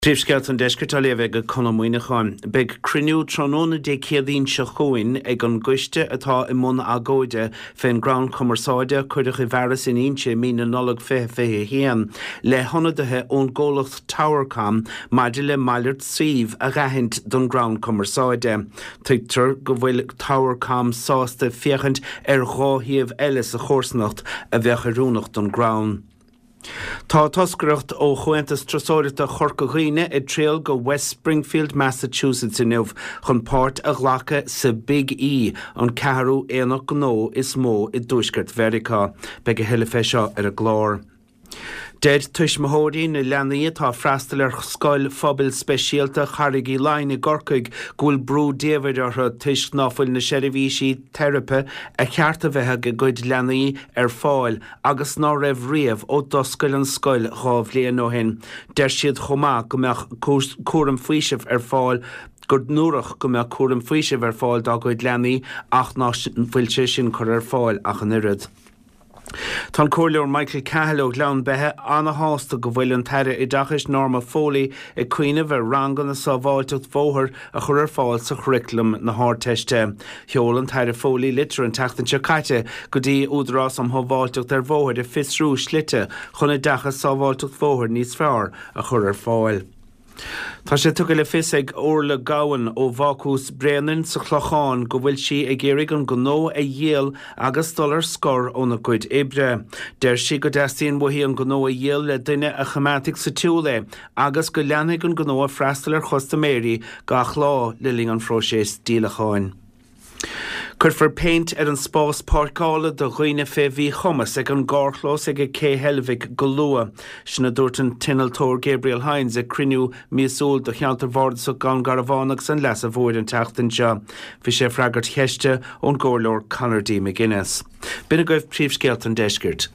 Príomhsceilt an deisceart a léamh go Conamhaoine Cháin. Beidh cruinniú tróna de céadaoin se chuin ag an gcuiste atá i mbun agóide féin Ground Commerceáide chuideach I bhearas in inse mína nullag fé héan le honadathe ón ggólacht Towercam maidir le mailt tríomh a ghaithint don Ground Commerceáide. Tuigtear go bhfuil Towercam sásta fiachant gháthíomh eile sa chósnacht a bheith arúnach don Ground. Tá toscaireacht ó chuaintas trasóireachta Chorcaghine I tréal go West Springfield, Massachusetts inniuh chun páirt a ghlacha sa Big E an ceathrú éanach gnó is mó I dúisceart Mheiriceá, beidh go hiile fé seo ar a glár. Dead tuismóirí na leanaí tá freastal ar scoil phobail speisialta Charigi Line I Gorcaig gúil brú David artha tuis náfuil na seirbhísí therape a chearta bheithe go gcuid leanaí ar fáil agus ná raibh riamh ó doscail an scoil dhá bhliain ó hin. Der siad chomá go mbeadh cuaram faoisimh ar fáil gur nuairach go mbeadh cuaram faoisimh ar fáil dá gcuid leanaí ach ná bhfuilte sin chur ar fáil ach an irid. Tá comhairleoir Michael Cahill ó Glan bethe anna hásta go bhfuil an teire I dtachas Norma Foley I cuioineh ar rangan na sábháilteacht bhóthar a chur ar fáil sa churiclum na háirteiste. Sheol an teire Foley litir an teachtain se caite go dtí údarás am thábháilteacht ar bhóthar I fisrú slite chun I dtachas sábháilteacht bhóthar níos fearr a chur ar fáil. Tá sé tugadh le fios ag Orla Gowan ó Bhacús Breanan sa Chlocháin go bhfuil si ag éirigh an gnó a dhéal agus dul scor ó na cuid ibre. Der si go deastíonn buí an gnó a dhéal le duine a chamatic sa túla agus go leannaigh an gnó a freastal ar Chostaméirí gach lá le ling an phróisis dílacháin. Curfar paint ar an spás párcála do ghuioine fé bhí chumas ag an gárchlós ag a cé helmhic go lua. Sinna dúirt an tinaltóir Gabriel Hines a cruinniú míosúil do cheantar bhard sa gan garabhánach san leas a bhóid an teachtain seo. Bhí sé freagart cheiste ón gcomhairleoir Conor D. McGuinness. Bina goibh príomhsceilt an deisceart.